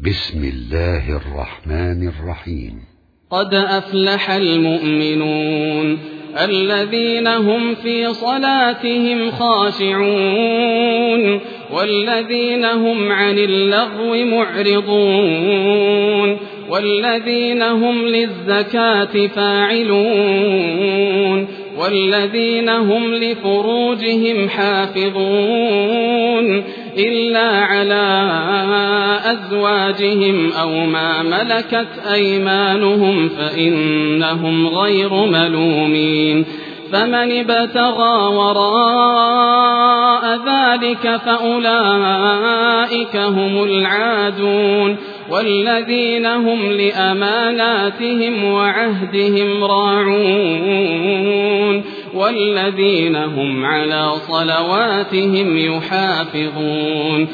بسم الله الرحمن الرحيم. قد أفلح المؤمنون الذين هم في صلاتهم خاشعون والذين هم عن اللغو معرضون والذين هم للزكاة فاعلون والذين هم لفروجهم حافظون إلا على أزواجهم أو ما ملكت أيمانهم فإنهم غير ملومين. فمن ابتغى وراء ذلك فأولئك هم العادون والذين هم لأماناتهم وعهدهم راعون والذين هم على صلواتهم يحافظون.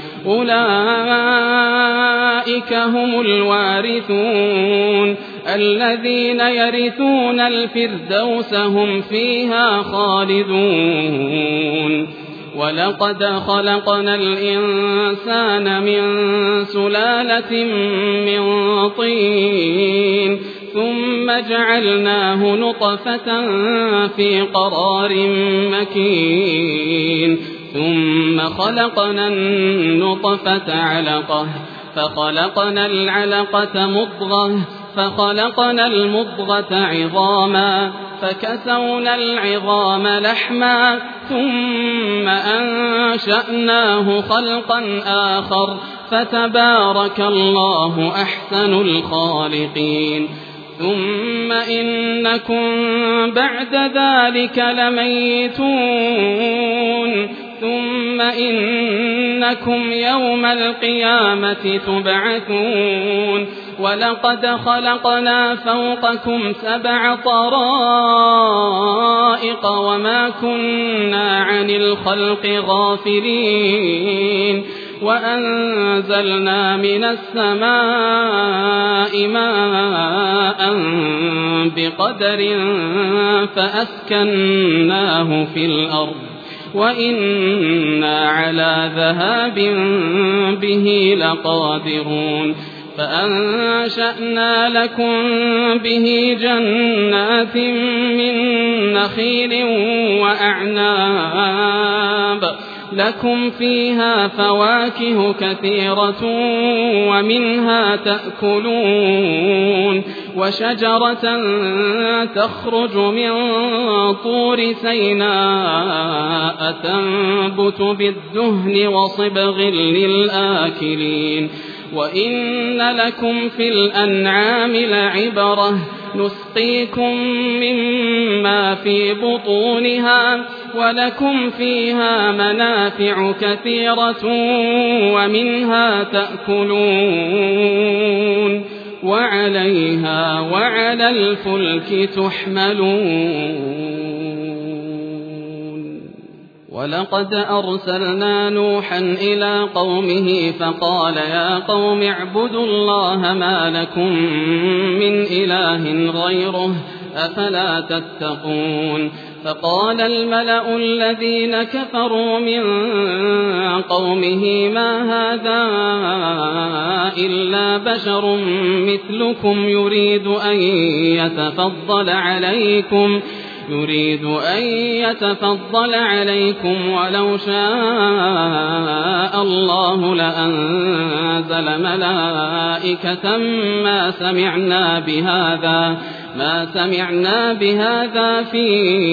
أولئك هم الوارثون الذين يرثون الفردوس هم فيها خالدون. ولقد خلقنا الإنسان من سلالة من طين ثم جعلناه نطفة في قرار مكين ثم خلقنا النطفة علقة فخلقنا العلقة مضغة فخلقنا المضغة عظاما فكسونا العظام لحما ثم أنشأناه خلقا آخر فتبارك الله أحسن الخالقين. ثم إنكم بعد ذلك لميتون ثم إنكم يوم القيامة تبعثون. ولقد خلقنا فوقكم 7 طرائق وما كنا عن الخلق غافلين وأنزلنا من السماء ماء بقدر فأسكناه في الأرض وإنا على ذهاب به لقادرون. فأنشأنا لكم به جنات من نخيل وأعناب لكم فيها فواكه كثيرة ومنها تأكلون وشجرة تخرج من طور سيناء تنبت بالدهن وصبغ للآكلين. وإن لكم في الأنعام لعبرة نسقيكم مما في بطونها ولكم فيها منافع كثيرة ومنها تأكلون وعليها وعلى الفلك تحملون. ولقد أرسلنا نوحا إلى قومه فقال يا قوم اعبدوا الله ما لكم من إله غيره أفلا تتقون. فقال الملأ الذين كفروا من قومه ما هذا إلا بشر مثلكم يريد أن يتفضل عليكم ولو شاء الله لأنزل ملائكة ما سمعنا بهذا في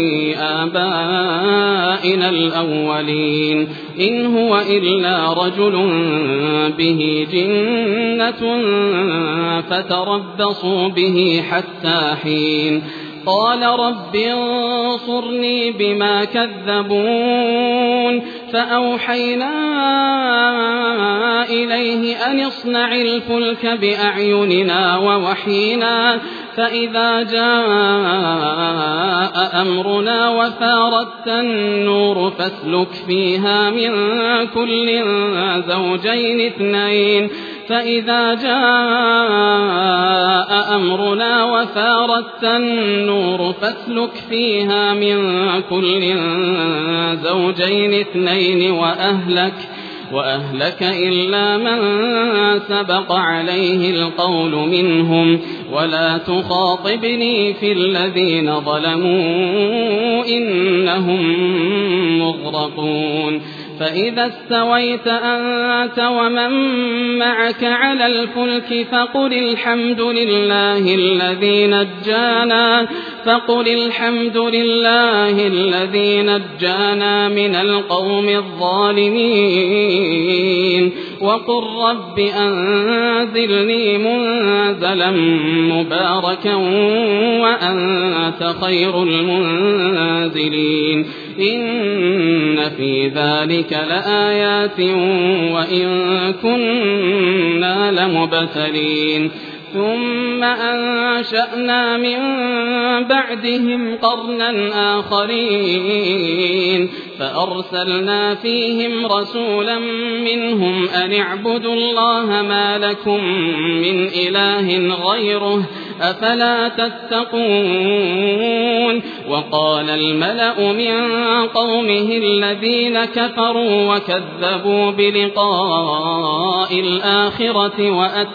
آبائنا الأولين إن هو إلا رجل به جنة فتربصوا به حتى حين. قال رب انصرني بما كذبون. فأوحينا إليه أن اصنع الفلك بأعيننا ووحينا فإذا جاء أمرنا وفارت النور فاسلك فيها من كل زوجين اثنين وأهلك إلا من سبق عليه القول منهم ولا تخاطبني في الذين ظلموا إنهم مغرقون فإذا استويت أنت ومن معك على الفلك فقل الحمد لله الذي نجانا من القوم الظالمين وقل رب أنزلني منزلا مباركا وأنت خير المنزلين إن في ذلك لآيات وإن كنا لمبتلين ثم أنشأنا من بعدهم قرنا آخرين فأرسلنا فيهم رسولا منهم أن اعبدوا الله ما لكم من إله غيره أفلا تتقون وقال الملأ من قومه الذين كفروا وكذبوا بلقاء الآخرة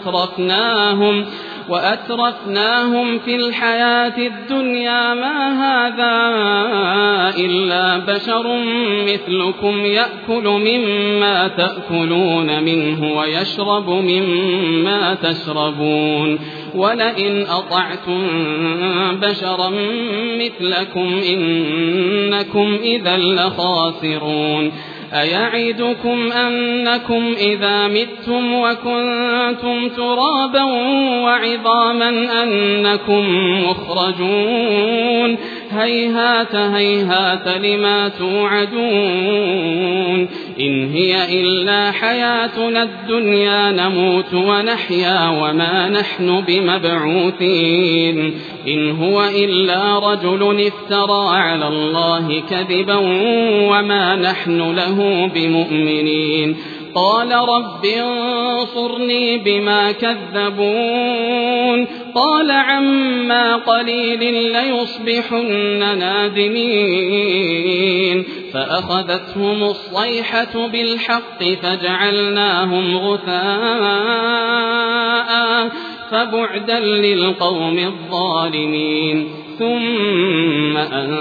وأترفناهم في الحياة الدنيا ما هذا إلا بشر مثلكم يأكل مما تأكلون منه ويشرب مما تشربون ولئن أطعتم بشرا مثلكم إنكم إذا لخاسرون أيعدكم أنكم إذا متم وكنتم ترابا وعظاما أنكم مخرجون هيهات هيهات لما توعدون إن هي إلا حياتنا الدنيا نموت ونحيا وما نحن بمبعوثين إن هو إلا رجل افترى على الله كذبا وما نحن له بمؤمنين قال رب انصرني بما كذبون قال عما قليل ليصبحن نادمين فأخذتهم الصيحة بالحق فجعلناهم غثاء فبعدا للقوم الظالمين ثم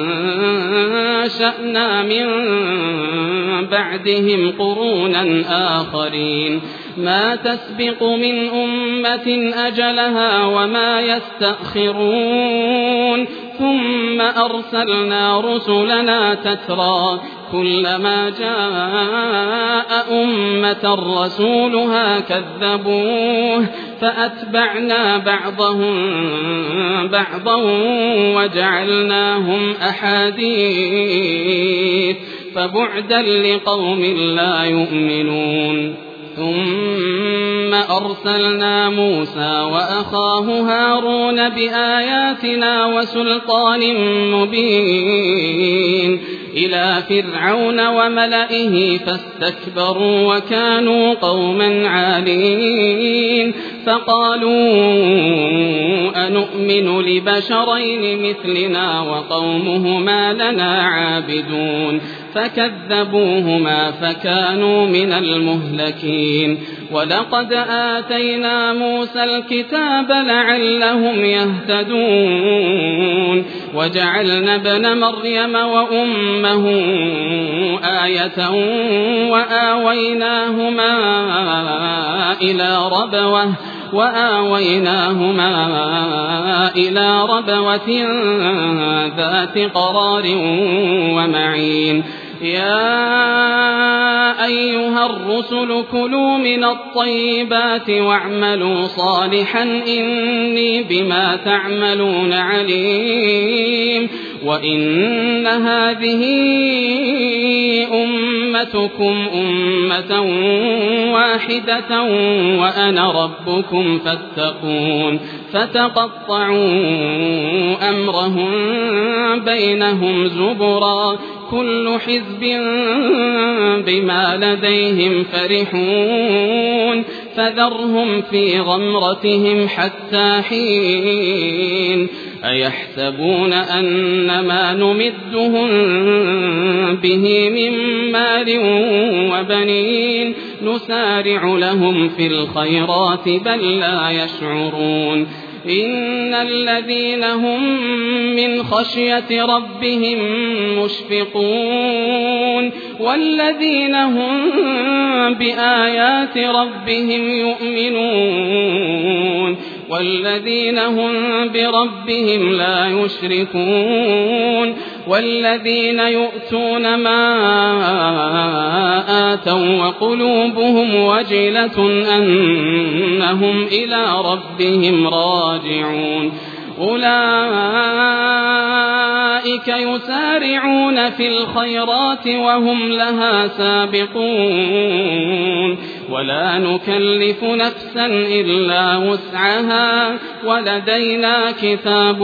أنشأنا من بعدهم قرونا آخرين ما تسبق من أمة أجلها وما يستأخرون ثم أرسلنا رسلنا تترى كلما جاء أمة رسولها كذبوه فأتبعنا بعضهم بعضا وجعلناهم أحاديث فبعدا لقوم لا يؤمنون ثم أرسلنا موسى وأخاه هارون بآياتنا وسلطان مبين إلى فرعون وملئه فاستكبروا وكانوا قوما عالين فقالوا أنؤمن لبشرين مثلنا وقومهما لنا عابدون فكذبوهما فكانوا من المهلكين ولقد آتينا موسى الكتاب لعلهم يهتدون وجعلنا ابن مريم وأمه آية وآويناهما إلى ربوة ذات قرار ومعين يا أيها الرسل كلوا من الطيبات واعملوا صالحا إني بما تعملون عليم وإن هذه أمتكم أمة واحدة وأنا ربكم فاتقون فتقطعوا أمرهم بينهم زبرا كل حزب بما لديهم فرحون فذرهم في غمرتهم حتى حين أيحسبون أن ما نمدهم به من مال وبنين نسارع لهم في الخيرات بل لا يشعرون إن الذين هم من خشية ربهم مشفقون والذين هم بآيات ربهم يؤمنون والذين هم بربهم لا يشركون والذين يؤتون ما آتوا وقلوبهم وجلة أنهم إلى ربهم راجعون أولئك يسارعون في الخيرات وهم لها سابقون ولا نكلف نفسا إلا وسعها ولدينا كتاب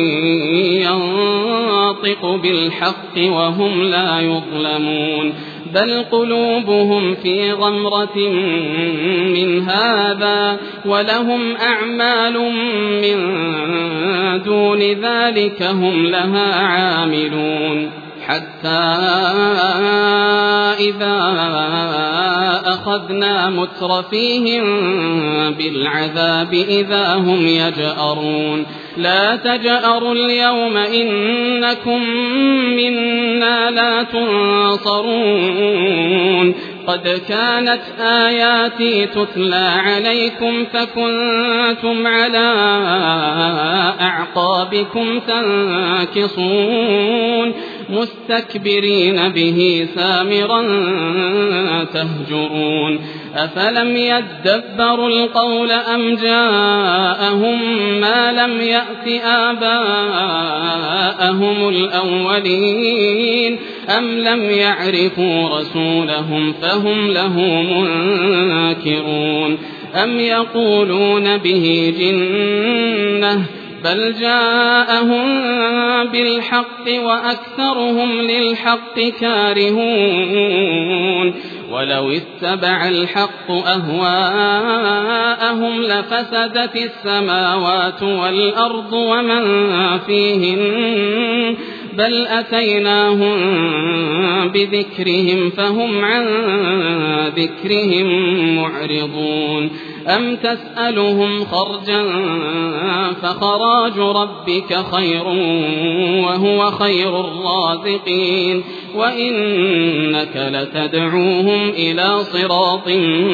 ينطق بالحق وهم لا يظلمون بل قلوبهم في غمرة من هذا ولهم أعمال من دون ذلك هم لها عاملون حتى إذا أخذنا مترفيهم بالعذاب إذا هم يجأرون لا تجأروا اليوم إنكم منا لا تنصرون قد كانت آياتي تتلى عليكم فكنتم على أعقابكم تنكصون مستكبرين به سامرا تهجرون أفلم يدبروا القول أم جاءهم ما لم يأت آباءهم الأولين أم لم يعرفوا رسولهم فهم له منكرون أم يقولون به جنة بل جاءهم بالحق وأكثرهم للحق كارهون ولو اتبع الحق أهواءهم لفسدت السماوات والأرض ومن فيهن بل أتيناهم بذكرهم فهم عن ذكرهم معرضون أم تسألهم خرجا فخراج ربك خير وهو خير الرازقين وإنك لتدعوهم إلى صراط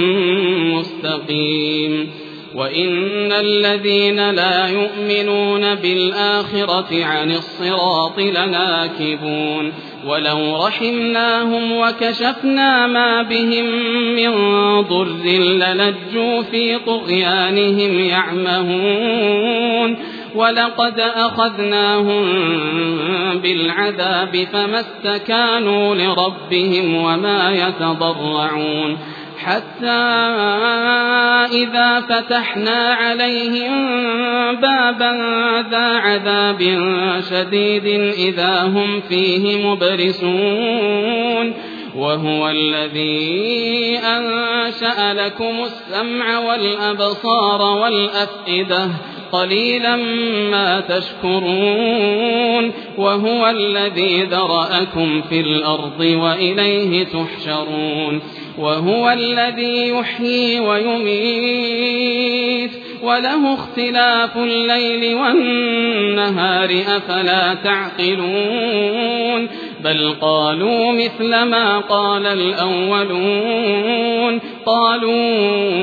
مستقيم وإن الذين لا يؤمنون بالآخرة عن الصراط لناكبون ولو رحمناهم وكشفنا ما بهم من ضر للجوا في طغيانهم يعمهون ولقد أخذناهم بالعذاب فما استكانوا لربهم وما يتضرعون حتى إذا فتحنا عليهم بابا ذا عذاب شديد إذا هم فيه مبرسون وهو الذي أنشأ لكم السمع والأبصار والأفئدة قليلا ما تشكرون وهو الذي ذرأكم في الأرض وإليه تحشرون وهو الذي يحيي ويميت وله اختلاف الليل والنهار أفلا تعقلون بل قالوا مثل ما قال الأولون قالوا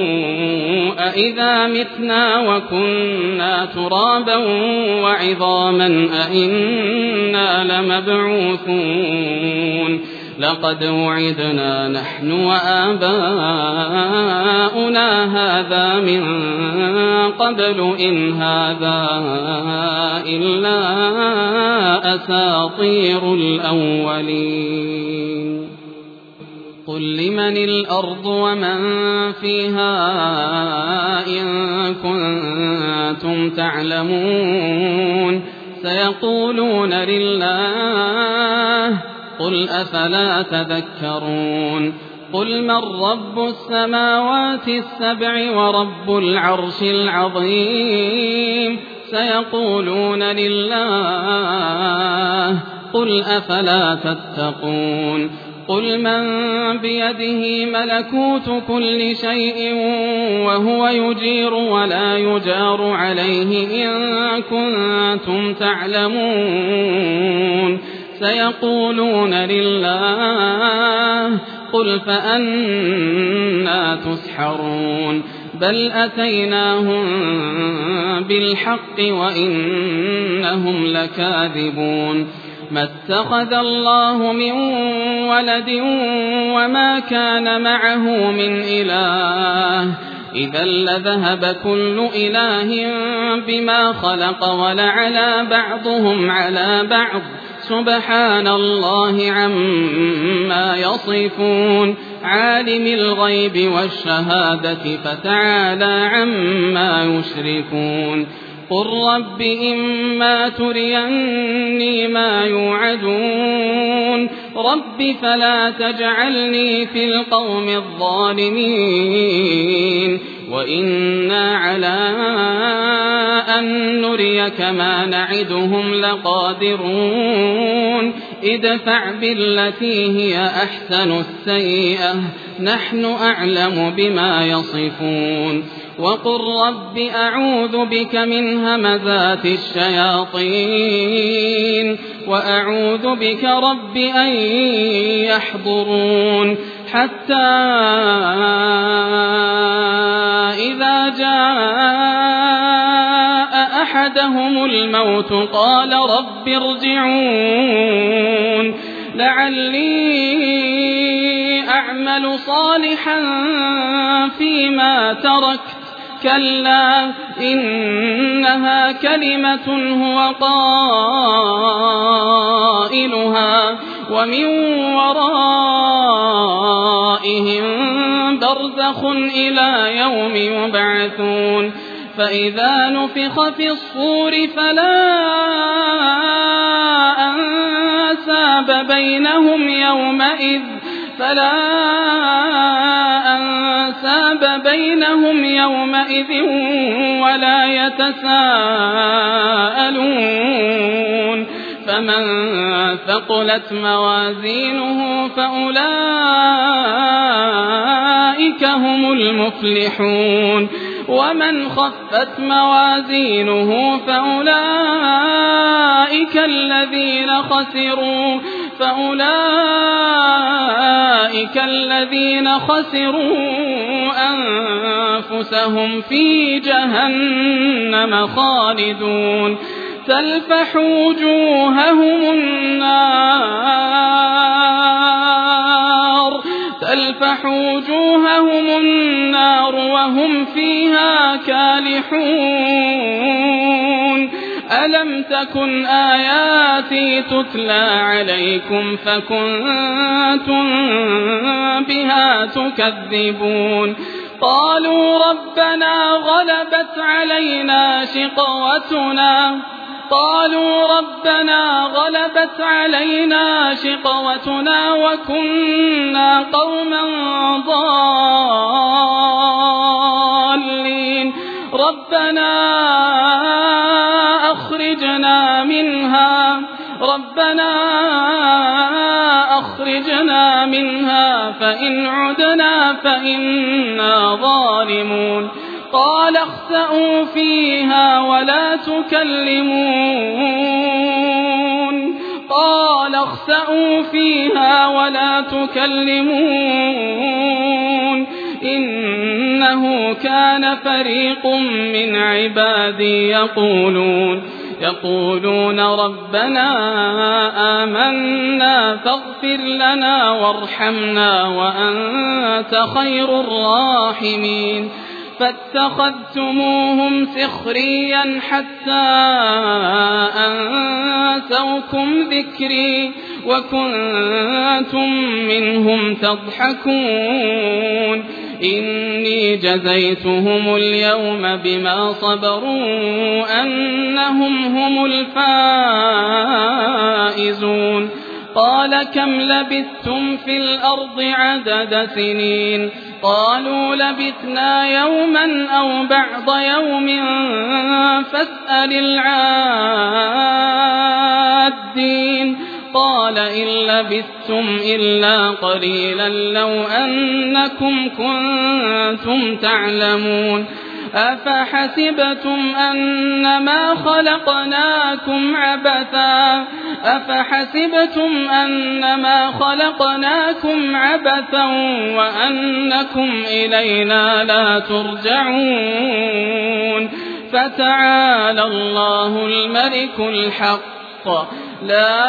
أئذا متنا وكنا ترابا وعظاما أئنا لمبعوثون لقد وعدنا نحن وآباؤنا هذا من قبل إن هذا إلا أساطير الأولين قل لمن الأرض ومن فيها إن كنتم تعلمون سيقولون لله قل أفلا تذكرون قل من رب السماوات السبع ورب العرش العظيم سيقولون لله قل أفلا تتقون قل من بيده ملكوت كل شيء وهو يجير ولا يجار عليه إن كنتم تعلمون سيقولون لله قل فأنى تسحرون بل أتيناهم بالحق وإنهم لكاذبون ما اتخذ الله من ولد وما كان معه من إله إذا لذهب كل إله بما خلق ولعلى بعضهم على بعض سبحان الله عما يصفون عالم الغيب والشهادة فتعالى عما يشركون قل رب إما تريني ما يوعدون رب فلا تجعلني في القوم الظالمين وإنا على أن نريك ما نعدهم لقادرون ادفع بالتي هي أحسن السيئة نحن أعلم بما يصفون وقل رب أعوذ بك من همزات الشياطين وأعوذ بك رب أن يحضرون حتى إذا جاء أحدهم الموت قال رب ارجعون لعلي أعمل صالحا فيما تركت كلا إنها كلمة هو قائلها ومن ورائهم برزخ إلى يوم يبعثون فإذا نفخ في الصور فلا أنساب بينهم يومئذ ولا يتساءلون فمن ثقلت موازينه فأولئك هم المفلحون ومن خفت موازينه فأولئك الذين خسروا أنفسهم في جهنم خالدون تلفح وجوههم النار وهم فيها كالحون ألم تكن آياتي تتلى عليكم فكنتم بها تكذبون قالوا ربنا غلبت علينا شقوتنا وكنا قوما ضالين ربنا أخرجنا منها فإن عدنا فإنا ظالمون قال اخسئوا فيها ولا تكلمون إنه كان فريق من عبادي يقولون ربنا آمنا فاغفر لنا وارحمنا وأنت خير الراحمين فاتخذتموهم سخريا حتى أنسوكم ذكري وكنتم منهم تضحكون إني جزيتهم اليوم بما صبروا أنهم هم الفائزون قال كم لبثتم في الأرض عدد سنين قالوا لبثنا يوما أو بعض يوم فاسأل العادين قال إن لبثتم إلا قليلا لو أنكم كنتم تعلمون أفحسبتم أنما خلقناكم عبثا وأنكم إلينا لا ترجعون فتعالى الله الملك الحق لا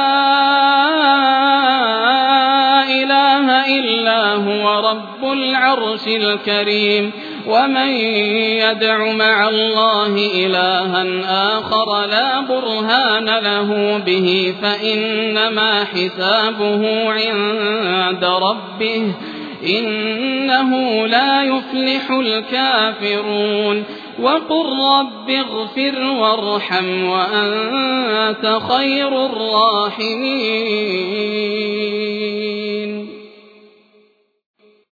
إله إلا هو رب العرش الكريم ومن يدع مع الله إلها آخر لا برهان له به فإنما حسابه عند ربه إنه لا يفلح الكافرون وقل رب اغفر وارحم وأنت خير الراحمين